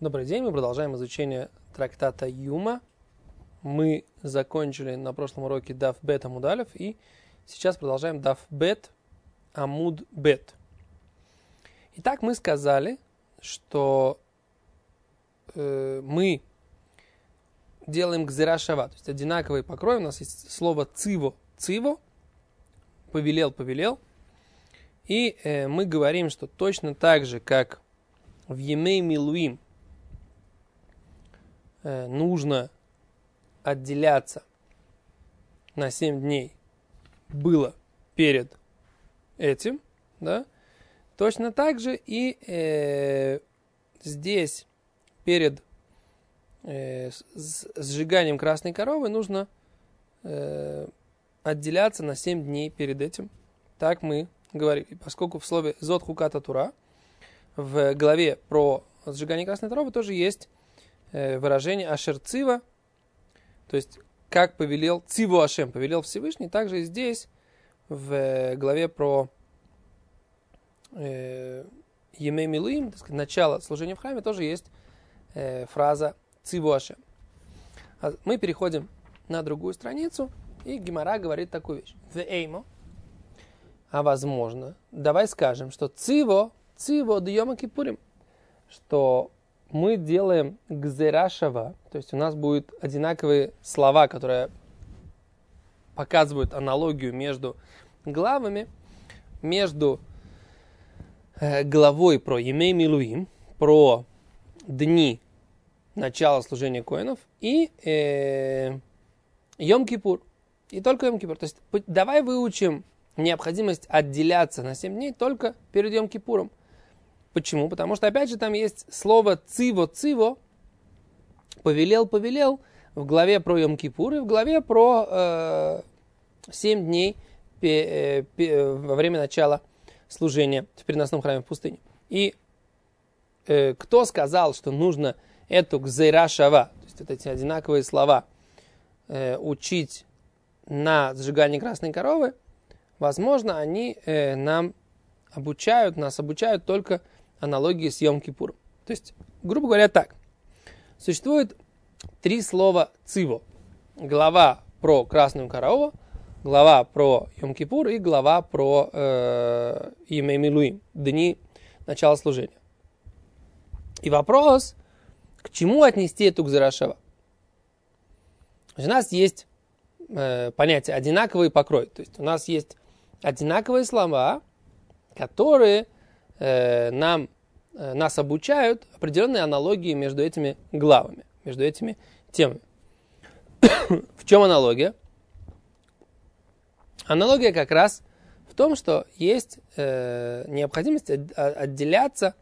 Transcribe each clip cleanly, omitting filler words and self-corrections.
Добрый день, мы продолжаем изучение трактата Юма. Мы закончили на прошлом уроке Даф Бет Амуд Алеф, и сейчас продолжаем Даф Бет Амуд Бет. Итак, мы сказали, что мы делаем гзера шава, то есть одинаковый покрой. У нас есть слово циво, циво, повелел, повелел. И мы говорим, что точно так же, как в Емей Милуим нужно отделяться на 7 дней было перед этим, да, точно так же и здесь перед сжиганием красной коровы нужно отделяться на 7 дней перед этим. Так мы говорили. Поскольку в слове «зот хуката тура» в главе про сжигание красной коровы тоже есть выражение «ашер цива», то есть как повелел циву Ашем, повелел Всевышний. Также и здесь в главе про Емей Милуим, так сказать, начало служения в храме, тоже есть фраза циву Ашем. Мы переходим на другую страницу, и Гемара говорит такую вещь. Веймо, а возможно, давай скажем, что циво д Йома Кипурим, что мы делаем гзера шава, то есть у нас будут одинаковые слова, которые показывают аналогию между главами, между главой про Емей Милуим, про дни начала служения коэнов, и Йом-Кипур, и только Йом-Кипур. То есть давай выучим необходимость отделяться на 7 дней только перед Йом-Кипуром. Почему? Потому что, опять же, там есть слово «циво», «повелел», в главе про Йом-Кипур и в главе про 7 дней во время начала служения в переносном храме в пустыне. И кто сказал, что нужно эту гзейра шава, то есть вот эти одинаковые слова, учить на сжигании красной коровы, возможно, они нас обучают только аналогии с Йом-Кипуром. То есть, грубо говоря, так. Существует 3 слова циво. Глава про красную корову, глава про Йом-Кипур и глава про Емей Милуим, дни начала служения. И вопрос, к чему отнести эту гзера шава? У нас есть понятие одинаковый покрой. То есть у нас есть одинаковые слова, которые нас обучают определенные аналогии между этими главами, между этими темами. В чем аналогия? Аналогия как раз в том, что есть необходимость отделяться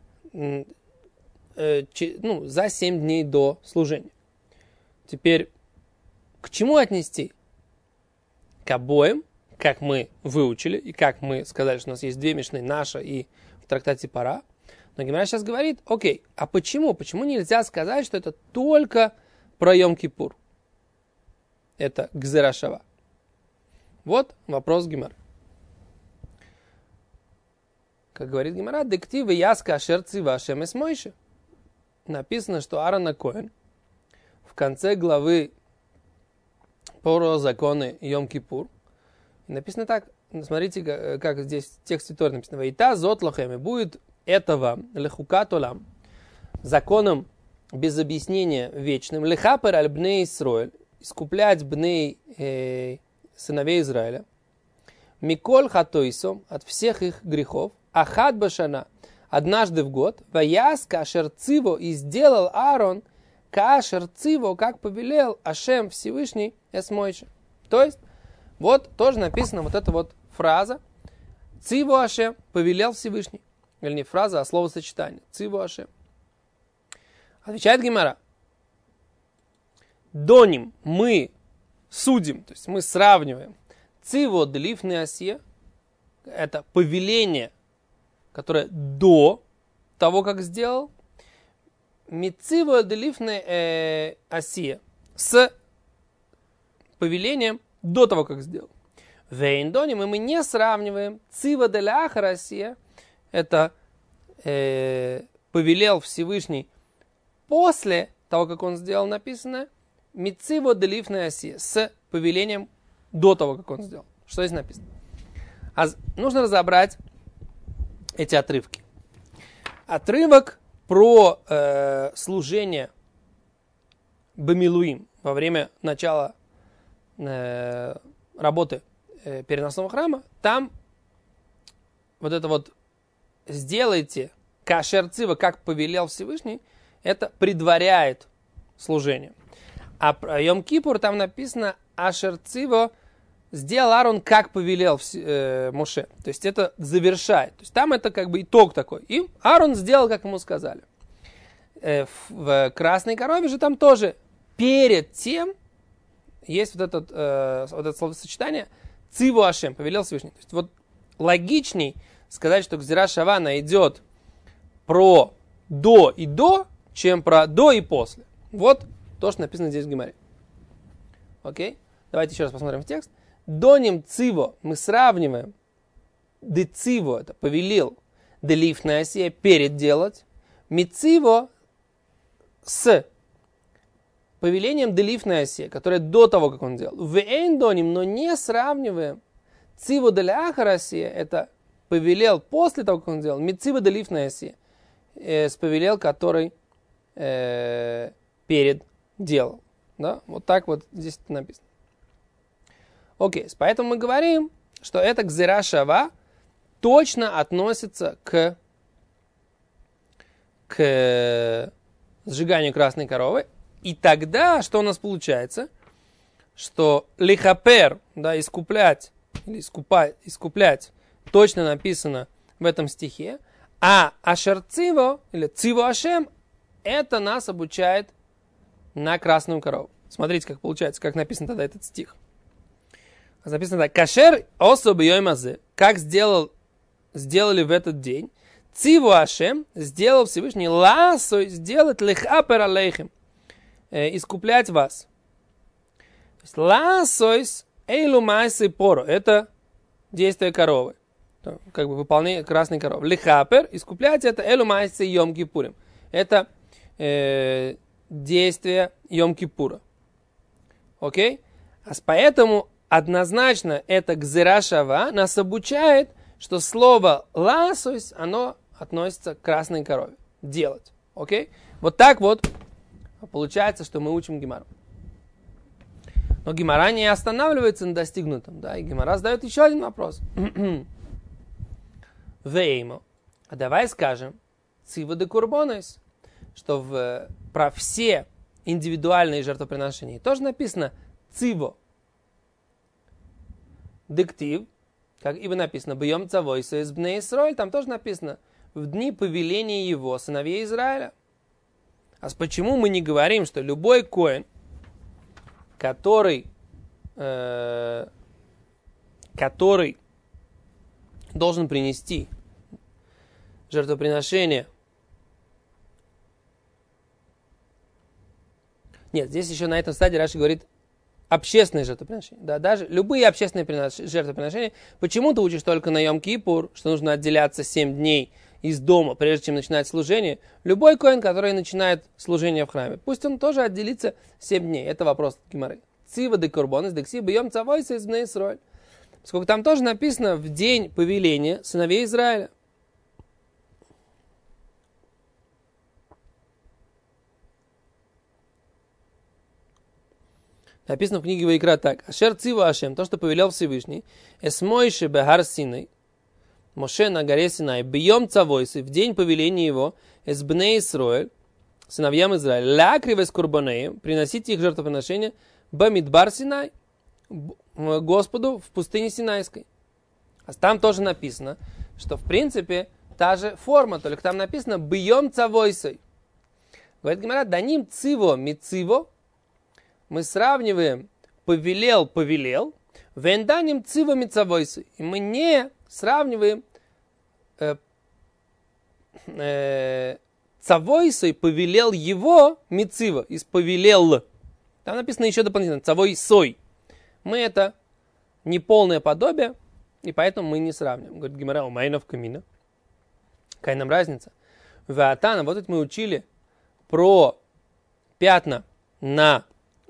за 7 дней до служения. Теперь, к чему отнести? К обоим, как мы выучили, и как мы сказали, что у нас есть 2 мишны, наша и в трактате Пара. Но Гемара сейчас говорит, окей, а почему? Почему нельзя сказать, что это только про Йом-Кипур? Это гзера шава. Вот вопрос Гемары. Как говорит Гемара, дективы яска ашер цива Ашем эс Мойше. Написано, что Аарон ха-Коэн в конце главы про законы Йом-Кипур написано так. Смотрите, как здесь в тексте Торы написано. «Вайта зот лохем», и будет этого лехукат олам, законом без объяснения вечным, лехапер аль бней Исроэль, искуплять бней сыновей Израиля, миколь хатойсом, от всех их грехов, ахад башана, однажды в год, ваяс кашер циво, и сделал Аарон кашер циво, как повелел Ашем Всевышний эс Мойше. То есть, вот тоже написана вот эта вот фраза «Циву Ашем» повелел Всевышний. Или не фраза, а словосочетание «Циву Ашем». Отвечает Гемара. Доним мы судим, то есть мы сравниваем «Циву длифны Асия», это повеление, которое до того, как сделал, «Мициву длифны Асия» с повелением до того, как сделал. Вейндоним, и мы не сравниваем цива деля Россия, это повелел Всевышний после того, как он сделал, написано «Мициво делифная асия» с повелением до того, как он сделал. Что здесь написано? Нужно разобрать эти отрывки. Отрывок про служение бамилуим во время начала работы переносного храма, там вот это вот «сделайте кашер цива, как повелел Всевышний», это предваряет служение. А про Йом-Кипур там написано «ашер цива сделал Аарон, как повелел Моше». То есть это завершает. То есть там это как бы итог такой. И Аарон сделал, как ему сказали. В красной корове же там тоже перед тем есть вот это словосочетание «циву Ашем», повелел Всевышний. То есть вот логичней сказать, что Гзира Шавана идет про до и до, чем про до и после. Вот то, что написано здесь в Гемаре. Окей? Давайте еще раз посмотрим в текст. Доним циво мы сравниваем. Де циво это повелел. Де лифная асия перед делать. Мициво с повелением де лифная асия, которое до того, как он делал. Вейн доним, но не сравниваем. Циво де ляхар асия это повелел после того, как он делал. Мициво де лифная асия с повелел, который перед делал. Да? Вот так вот здесь это написано. Окей, поэтому мы говорим, что это гзира шава точно относится к сжиганию красной коровы. И тогда, что у нас получается? Что лихапер, да, искуплять, или искуплять, точно написано в этом стихе. А ашер циво, или циво ашем, это нас обучает на красную корову. Смотрите, как получается, как написан тогда этот стих. Написано так. Кашер особо йоймазе, как сделали в этот день. Циву Ашем сделал Всевышний ласой сделать лехапер алейхем, искуплять вас. То есть ласойс эйлу майсы поро, это действие коровы. Как бы выполнение красной коровы. Лехапер, искуплять это эйлу майсы йом кипурим. Это действие йом кипура. Окей? Поэтому однозначно это гзира шава нас обучает, что слово ласойс, оно относится к красной корове. Делать. Окей? Вот так вот получается, что мы учим Гемару. Но Гемара не останавливается на достигнутом. Да? И Гемара задает еще один вопрос. Веймо. А давай скажем, цива де курбонес, что про все индивидуальные жертвоприношения тоже написано циво. Дектив, как ибо написано, бьем цавойса из бней Исраэль, там тоже написано, в дни повеления его, сыновей Израиля. А почему мы не говорим, что любой коэн, который должен принести жертвоприношение? Нет, здесь еще на этом стадии Раши говорит общественные жертвоприношения. Да, даже любые общественные жертвоприношения. Почему ты учишь только на Йом-Кипур, что нужно отделяться 7 дней из дома, прежде чем начинать служение? Любой коэн, который начинает служение в храме, пусть он тоже отделится 7 дней. Это вопрос Гемары. Цива де корбонес, декси бьем цавойса из бней Исраэль. Поскольку там тоже написано в день повеления сыновей Израиля. Написано в книге Ваикра так. Ашер цива Ашем, то, что повелел Всевышний, эсмойше бехар Синай, Моше на горе Синай, бьем цавойсы, в день повеления его, эсбней Исроэль, сыновьям Израиля, лякривес курбанеем, приносите их жертвоприношения, бамидбар Синай, Господу в пустыне Синайской. А там тоже написано, что в принципе та же форма, только там написано бьем цавойсой. Говорит Гемара, даним циво мициво, мы сравниваем повелел, венданим цива мицавойсы. И мы не сравниваем цавойсой повелел его мицива, из повелел. Там написано еще дополнительно цавойсой. Мы это неполное подобие, и поэтому мы не сравниваем. Говорит Гемара, у майнов камина. Какая нам разница? Ваатана, вот это мы учили про пятна на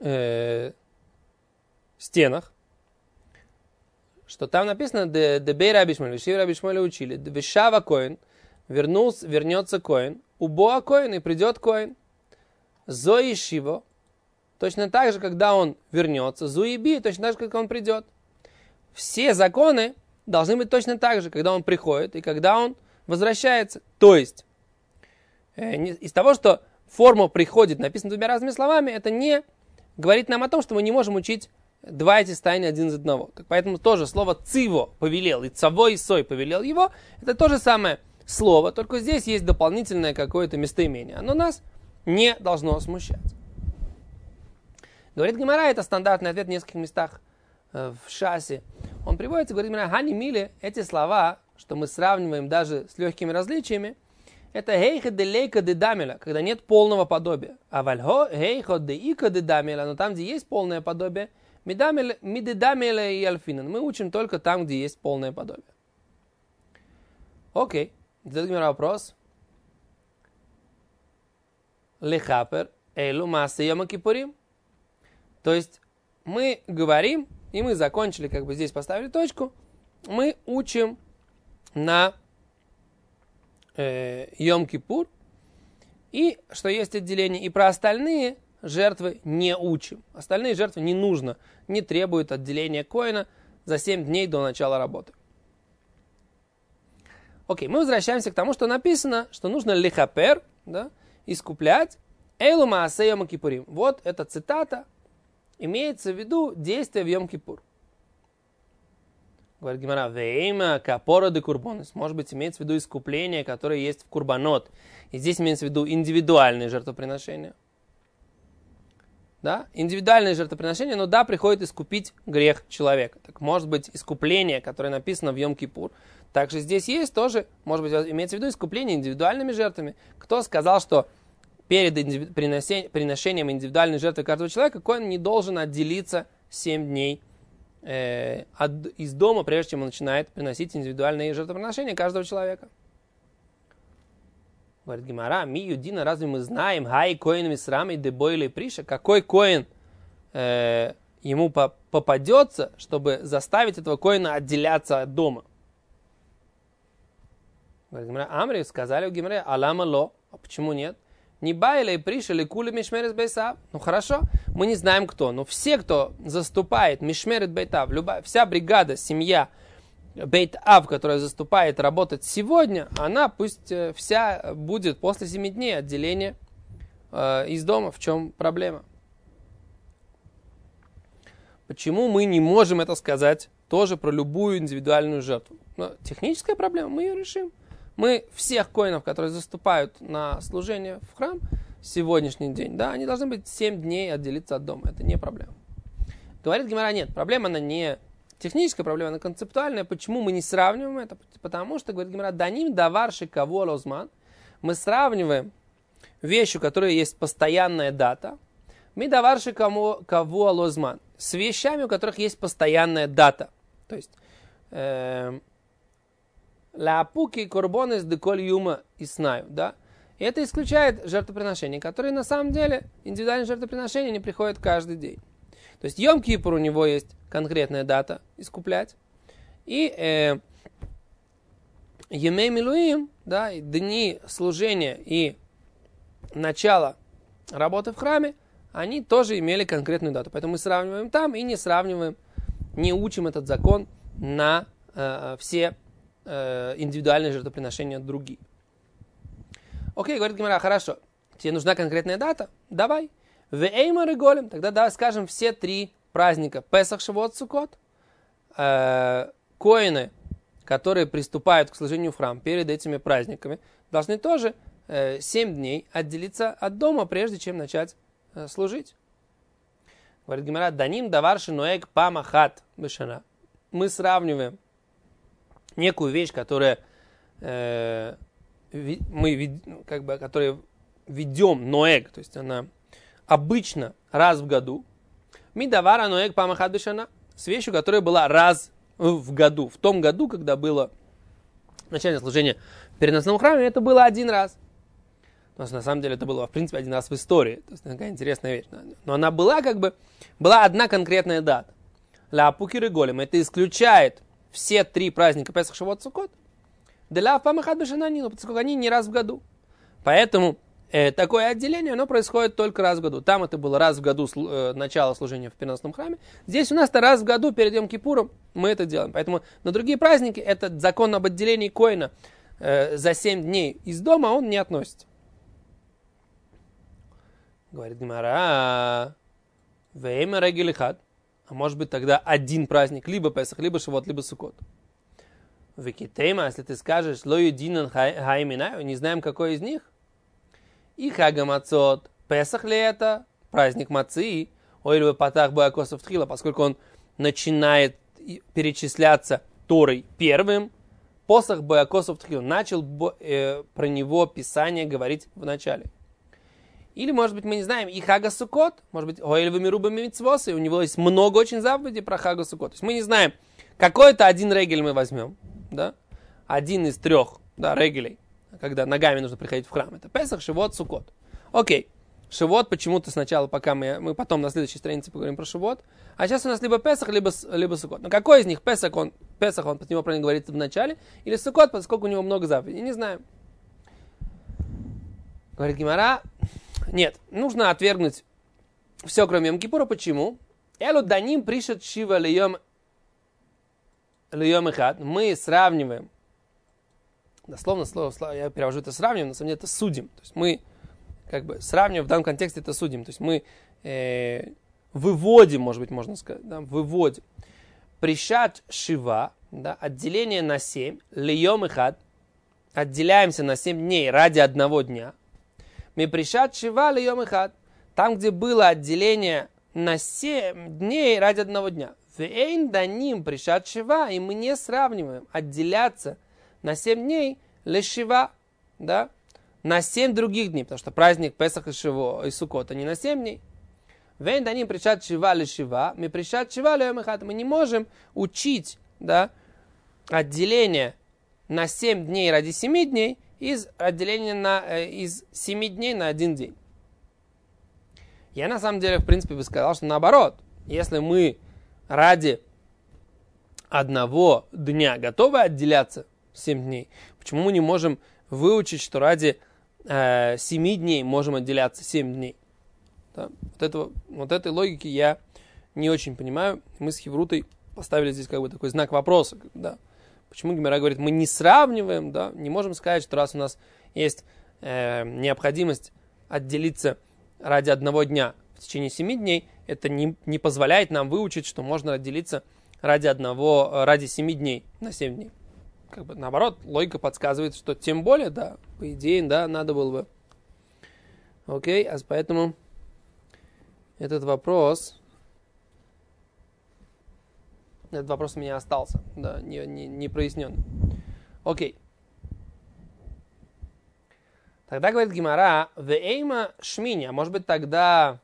стенах, что там написано «Дебей Раби Шмуэль», «Вишив Раби Шмуэля учили», «Вишава коин», вернется коин, «Убоа коин» и придет коин, «Зои Шиво», точно так же, когда он вернется, «Зуиби», точно так же, как он придет. Все законы должны быть точно так же, когда он приходит и когда он возвращается. То есть, из того, что форма приходит, написано двумя разными словами, это не говорит нам о том, что мы не можем учить два эти состояния один из одного. Так поэтому тоже слово «циво» повелел, и «цаво» и «сой» повелел его, это то же самое слово, только здесь есть дополнительное какое-то местоимение. Оно нас не должно смущать. Говорит Гемара, это стандартный ответ в нескольких местах в Шасе. Он приводится, говорит Гемара, «Хани мили», эти слова, что мы сравниваем даже с легкими различиями, это «хейха де лейка де дамеля», когда нет полного подобия. А «вальхо хейха де ика де дамеля», но там, где есть полное подобие, «мидедамеля и альфинан». Мы учим только там, где есть полное подобие. Окей. Задает Гемара вопрос. Лехапер эйлу масса йома кипурим. То есть мы говорим, и мы закончили, как бы здесь поставили точку, мы учим на Йом-Кипур, и что есть отделение, и про остальные жертвы не учим. Остальные жертвы не нужно, не требуют отделения коина за 7 дней до начала работы. Окей, мы возвращаемся к тому, что написано, что нужно лихапер, да, искуплять, эйлу маасе йома кипурим. Вот эта цитата, имеется в виду действие в Йом-Кипур. Говорит Гемара, вейма капора де курбонес. Может быть, имеется в виду искупление, которое есть в курбанот. И здесь имеется в виду индивидуальные жертвоприношения. Да? Индивидуальные жертвоприношения, но да, приходит искупить грех человека. Так может быть, искупление, которое написано в Йом-Кипур. Также здесь есть тоже, может быть, имеется в виду искупление индивидуальными жертвами. Кто сказал, что перед приношением индивидуальной жертвы каждого человека коэн не должен отделиться 7 дней из дома, прежде чем он начинает приносить индивидуальные жертвоприношения каждого человека. Говорит Гемара, ми юдина, разве мы знаем, хай коэн мисрам и дебойли приша, какой коэн ему попадется, чтобы заставить этого коэна отделяться от дома? Говорит Гемара, Амри, сказали у Гемара, алама ло, а почему нет? Не байли и пришли кули мишмерет бейсав. Ну хорошо, мы не знаем кто, но все, кто заступает мишмерет бейтав, вся бригада, семья бейтав, которая заступает работать сегодня, она пусть вся будет после 7 дней отделения из дома. В чем проблема? Почему мы не можем это сказать тоже про любую индивидуальную жертву? Но техническая проблема, мы ее решим. Мы всех коинов, которые заступают на служение в храм сегодняшний день, да, они должны быть 7 дней отделиться от дома. Это не проблема. Говорит Гемара, нет, проблема она не техническая, проблема она концептуальная. Почему мы не сравниваем это? Потому что, говорит Гемара, даним даварши кого лозман. Мы сравниваем вещи, у которой есть постоянная дата. Мы даварши кого лозман. С вещами, у которых есть постоянная дата. То есть лаапуки корбонес деколь юма и снаю, да? И это исключает жертвоприношения, которые на самом деле, индивидуальные жертвоприношения, не приходят каждый день. То есть Йом-Кипур у него есть конкретная дата искуплять. И Емей Милуим, да, дни служения и начало работы в храме, они тоже имели конкретную дату. Поэтому мы сравниваем там и не сравниваем, не учим этот закон на все индивидуальные жертвоприношения другие. Окей, говорит Гемара, хорошо, тебе нужна конкретная дата? Давай. Веймар и голем, тогда давай скажем все 3 праздника. Песах, Шавуот, Суккот. Коины, которые приступают к служению в храм перед этими праздниками, должны тоже 7 дней отделиться от дома, прежде чем начать служить. Говорит Гемара, даним даварши ноэг памахат бешана. Мы сравниваем некую вещь, которая которую ведем ноэг, то есть она обычно раз в году. Мидавара ноэг памахат бешана. С вещью, которая была раз в году. В том году, когда было начальное служение в переносном храме, это было 1 раз. У нас на самом деле это было, в принципе, один раз в истории. То есть такая интересная вещь. Но она была была одна конкретная дата. Ля Пукир и Голем. Это исключает все 3 праздника Песах, Шавуот, Суккот. Для Памахат Бешананину, поскольку они не раз в году. Поэтому такое отделение, оно происходит только раз в году. Там это было раз в году начало служения в переносном храме. Здесь у нас это раз в году перед Йом-Кипуром мы это делаем. Поэтому на другие праздники этот закон об отделении коэна за 7 дней из дома, он не относится. Говорит Гемара, время регелихат. А может быть тогда один праздник, либо Песах, либо Шавуот, либо Суккот. Викитейма, если ты скажешь, ло юдинан хаиминаю, не знаем, какой из них. И Хага Мацот, Песах ли это? Праздник Мацы, Ойлвы Патах Боякосов Тхила, поскольку он начинает перечисляться Торой первым, Посах Боякосов Тхила, начал про него Писание говорить в начале. Или, может быть, мы не знаем, и Хага Суккот, может быть, Ойлвы Мируба Мицвосы, у него есть много очень заповедей про Хага Суккот. То есть мы не знаем, какой-то один регель мы возьмем, да? Один из 3, да, регелей, когда ногами нужно приходить в храм. Это Песах, Шавуот, Суккот. Окей. Шавуот почему-то сначала, пока мы потом на следующей странице поговорим про Шавуот. А сейчас у нас либо Песах, либо Суккот. Но какой из них? Песах, он под него про него говорится в начале, или Суккот, поскольку у него много заповедей? Не знаем. Говорит Гемара, нет, нужно отвергнуть все, кроме Йом-Кипура. Почему? Элу даним пришат шива льем эхад. Мы сравниваем, дословно слово, я перевожу это сравниваем, на самом деле это судим. То есть мы сравниваем, в данном контексте это судим. То есть мы выводим, может быть, можно сказать, да, выводим. Пришат шива, да, отделение на 7, льем эхад, отделяемся на 7 дней ради одного дня. Мы пришат шива льем эхад, там, где было отделение на 7 дней ради одного дня. Вейн даним пришат шива, и мы не сравниваем отделяться на 7 дней лешива, да, на 7 других дней, потому что праздник Песах и Суккот, они на 7 дней. Вейн даним пришат шива лешива, мы пришат шива льем эхад. Мы не можем учить, да, отделение на 7 дней ради 7 дней из отделения из 7 дней на 1 день. Я на самом деле, в принципе, бы сказал, что наоборот. Если мы ради одного дня готовы отделяться 7 дней, почему мы не можем выучить, что ради 7 дней можем отделяться 7 дней? Да? Вот этой логики я не очень понимаю. Мы с Хеврутой поставили здесь такой знак вопроса. Да? Почему Гемара говорит, мы не сравниваем, да? Не можем сказать, что раз у нас есть необходимость отделиться ради одного дня в течение 7 дней, это не позволяет нам выучить, что можно отделиться ради 7 дней на 7 дней. Наоборот, логика подсказывает, что тем более, да, по идее, да, надо было бы. Окей, поэтому этот вопрос у меня остался, да, не прояснен. Окей. Тогда говорит Гемара, вейма шминя, может быть тогда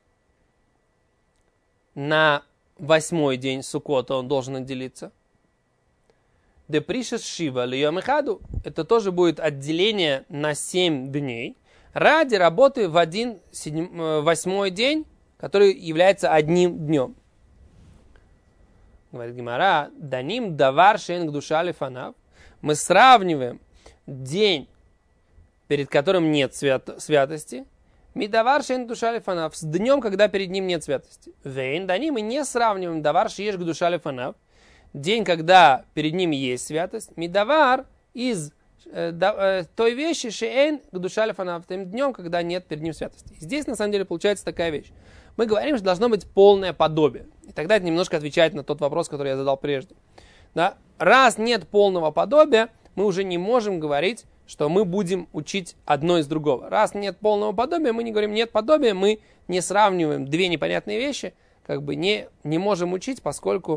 на 8-й день Суккота он должен отделиться. Де пришес шива льем эхаду, это тоже будет отделение на 7 дней ради работы в 8-й день, который является одним днем. Говорит Гемара, даним давар шейн гдуша лефанав, мы сравниваем день, перед которым нет святости, мидавар шейн душа лефанав, с днем, когда перед ним нет святости. Вейн, да мы не сравниваем давар шееш душа лефанав, день, когда перед ним есть святость, мидавар из той вещи шейн душа лефанав, тем днем, когда нет перед ним святости. Здесь, на самом деле, получается такая вещь. Мы говорим, что должно быть полное подобие. И тогда это немножко отвечает на тот вопрос, который я задал прежде. Да? Раз нет полного подобия, мы уже не можем говорить, что мы будем учить одно из другого. Раз нет полного подобия, мы не говорим нет подобия, мы не сравниваем две непонятные вещи, не можем учить, поскольку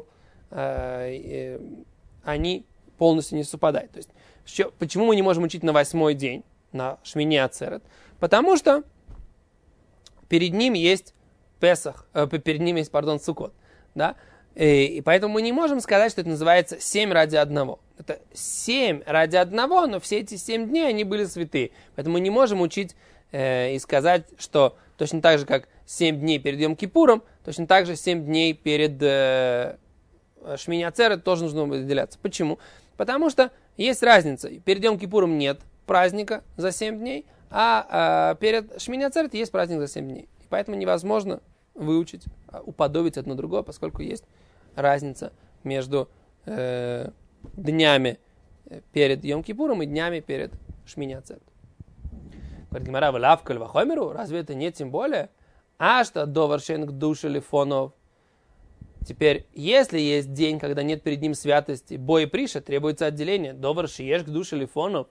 они полностью не совпадают. То есть, почему мы не можем учить на 8-й день, на Шмини Ацерет? Потому что перед ним есть Песах, Суккот. Да? И поэтому мы не можем сказать, что это называется 7 ради одного. Это 7 ради одного, но все эти 7 дней, они были святые. Поэтому мы не можем учить и сказать, что точно так же, как 7 дней перед Йом-Кипуром, точно так же 7 дней перед Шмини Ацерет тоже нужно выделяться. Почему? Потому что есть разница. Перед Йом-Кипуром нет праздника за 7 дней, а перед Шмини Ацерет есть праздник за 7 дней. И поэтому невозможно выучить, уподобить одно другое, поскольку есть разница между днями перед Йом-Кипуром и днями перед Шмини Ацерет. Говорит Гемара, лавкаль вахомеру, разве это нет тем более? А что доваршен к душе лифонов. Теперь, если есть день, когда нет перед ним святости, бой и приша, требуется отделение. Доварши ешь к душе лифонов.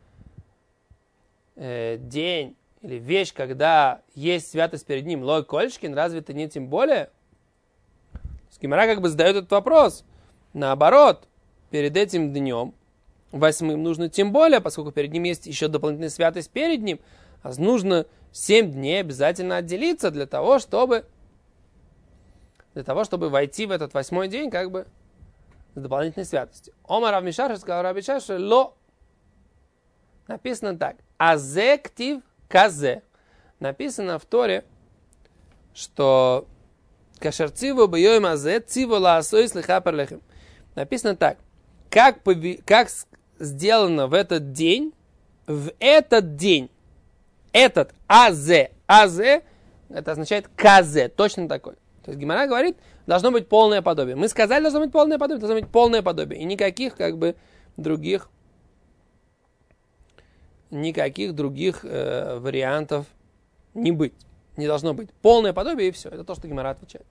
День или вещь, когда есть святость перед ним, лой кольшкин, разве это нет тем более? Гемара как бы задает этот вопрос. Наоборот, перед этим днем, 8 нужно тем более, поскольку перед ним есть еще дополнительная святость перед ним, а нужно 7 дней обязательно отделиться для того, чтобы войти в этот 8 день как бы с дополнительной святостью. Омар Рав Мишаша сказал Рав Мишаша, ло. Написано так. Азе ктив казе. Написано в Торе, что кашер циву бьёйм азе циву лаасой слиха перлехем. Написано так. Как сделано в этот день, этот азе, это означает казе, точно такой. То есть Гемара говорит, должно быть полное подобие. Мы сказали, должно быть полное подобие. И никаких как бы других вариантов не быть. Не должно быть. Полное подобие и все. Это то, что Гемара отвечает.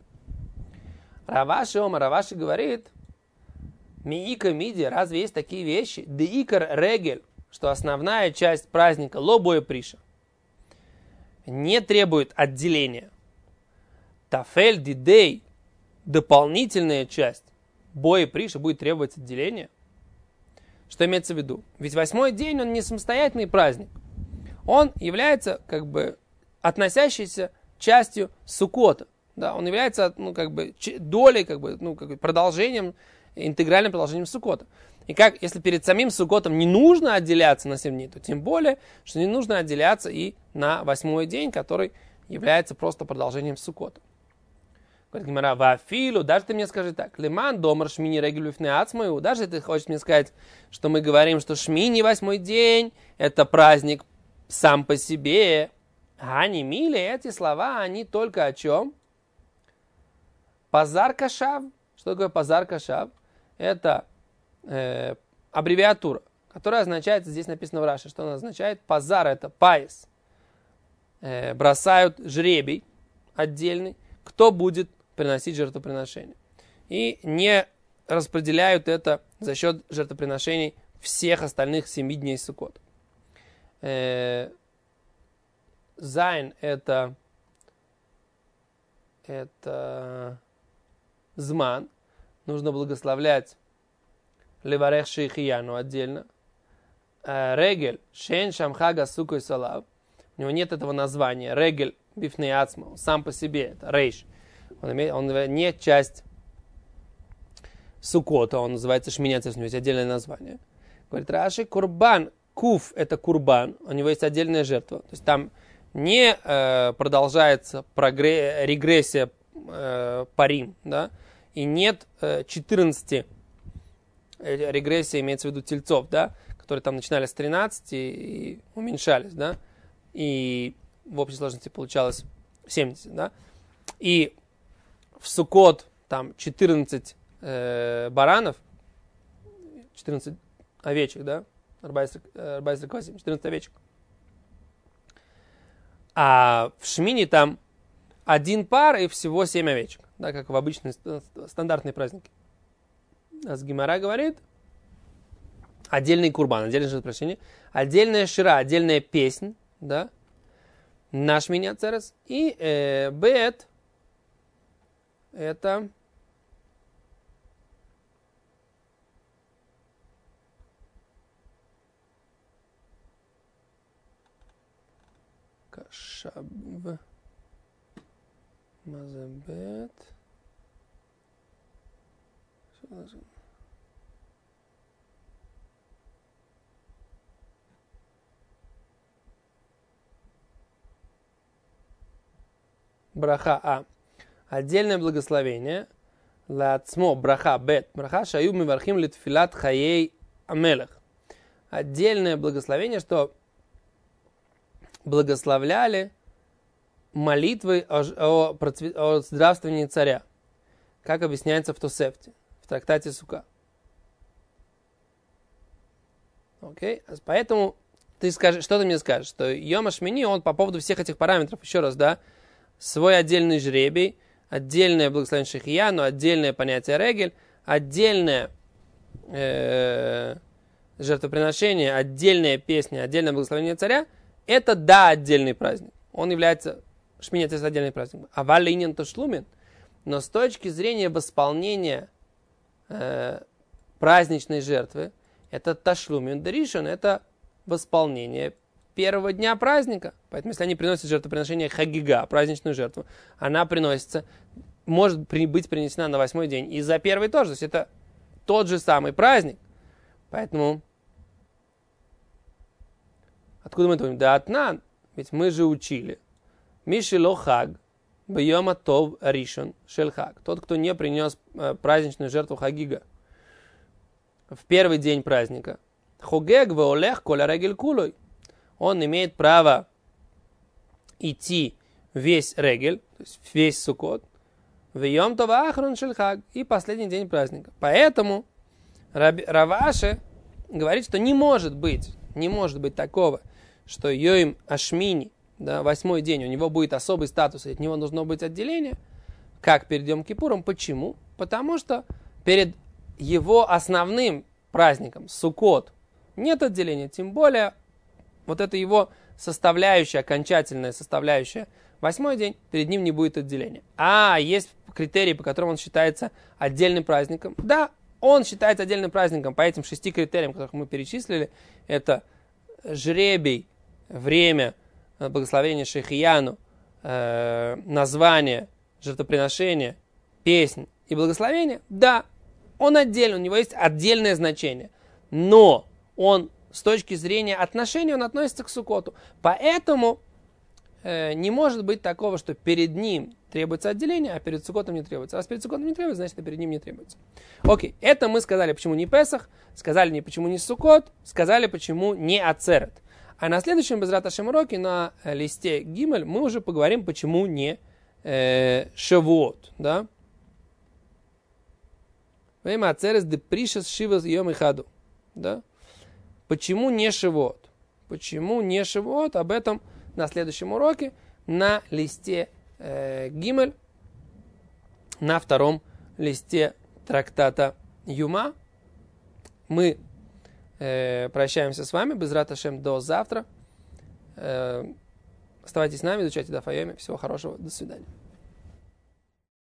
Раваши говорит, миика миди, разве есть такие вещи? Деикар регель, что основная часть праздника лобоя приша не требует отделения. Тафель дидей, дополнительная часть боя приша будет требовать отделения. Что имеется в виду? Ведь 8 день, он не самостоятельный праздник. Он является как бы относящейся частью Суккота. Да, он является долей, продолжением, интегральным продолжением Суккота. И как, если перед самим Суккотом не нужно отделяться на 7 дней, то тем более, что не нужно отделяться и на 8 день, который является просто продолжением Суккота. Говорит Гемара, вафилу, даже ты мне скажи так, лиман домар шмини регелю ацмою, даже ты хочешь мне сказать, что мы говорим, что шмини 8 день, это праздник сам по себе. Ани мили, эти слова, они только о чем? Пазар кашав. Что такое пазар кашав? Это аббревиатура, которая означает, здесь написано в Раши, что она означает? Пазар это паис. Бросают жребий отдельный, кто будет приносить жертвоприношение. И не распределяют это за счет жертвоприношений всех остальных 7 дней Суккот. Зайн это зман. Нужно благословлять леварех шейхияну отдельно. Регель шен шамхага сукой салав. У него нет этого названия. Регель бифней ацма. Сам по себе это рейш. Он не часть Суккота, он называется Шмини Ацерет, у него есть отдельное название. Говорит Раши, курбан, куф это курбан, у него есть отдельная жертва. То есть там не продолжается регрессия парим, да, и нет 14 регрессия, имеется в виду тельцов, да, которые там начинали с 13 и уменьшались, да, и в общей сложности получалось 70, да, и в Суккот там 14 баранов, 14 овечек, да, 14 овечек. А в Шмине там 1 пар и всего 7 овечек, да, как в обычные стандартные праздники. А с Гемара говорит, отдельный курбан, отдельное жертвоприношение, отдельная шира, отдельная песнь, да, на Шмини Ацерет, и бет это кашаб мазабет. браха А. Отдельное благословение. Лацмо браха бет. Браха шаю мивархим литфилат хаей амелех. Отдельное благословение, что благословляли молитвы о здравствовании царя. Как объясняется в Тосефте, в трактате Сука. Окей? Поэтому ты скажешь, что ты мне скажешь? Что Йом ха-Шмини, он по поводу всех этих параметров, еще раз, да, свой отдельный жребий, отдельное благословение Шехияну, отдельное понятие регель, отдельное жертвоприношение, отдельная песня, отдельное благословение царя, это да, отдельный праздник. Он является, Шмини это отдельный праздник. А валинин ташлумин, но с точки зрения восполнения праздничной жертвы, это ташлумин даришон, это восполнение первого дня праздника. Поэтому, если они приносят жертвоприношение хагига, праздничную жертву, она приносится, может быть принесена на 8-й день. И за первый тоже. То есть это тот же самый праздник. Поэтому, откуда мы это говорим? Да атнан. Ведь мы же учили. Мишило хаг, бьема тов ришон шельхаг. Тот, кто не принес праздничную жертву хагига в первый день праздника. Хогег веолех коля регель кулой. Он имеет право идти весь регель, то есть весь сукот, вьем това ахрон шельхаг, и последний день праздника. Поэтому Рав Аши говорит, что не может быть такого, что Йоим Ашмини, да, 8-й день, у него будет особый статус, и от него должно быть отделение, как перед Йом Кипуром. Почему? Потому что перед его основным праздником, Суккот, нет отделения, тем более вот это его составляющая, окончательная составляющая, 8-й день, перед ним не будет отделения. А есть критерии, по которым он считается отдельным праздником. Да, он считается отдельным праздником по этим 6 критериям, которых мы перечислили. Это жребий, время, благословение Шехияну, название, жертвоприношение, песнь и благословение. Да, он отдельный, у него есть отдельное значение. Но он с точки зрения отношений, он относится к Суккоту. Поэтому не может быть такого, что перед ним требуется отделение, а перед Суккотом не требуется. Раз перед Суккотом не требуется, значит, и перед ним не требуется. Окей, это мы сказали, почему не Песах, сказали, почему не Суккот, сказали, почему не Ацерет. А на следующем Безрат Ашем уроке на листе Гимель мы уже поговорим, почему не Шавуот. Да? Время Ацерет де пришес шивас йом ихаду. Да? Почему не Шавуот? Почему не Шавуот? Об этом на следующем уроке на листе Гимель, на 2-м листе трактата Юма. Мы прощаемся с вами. Безрат Ашем до завтра. Оставайтесь с нами, изучайте Даф Йоми. Всего хорошего. До свидания.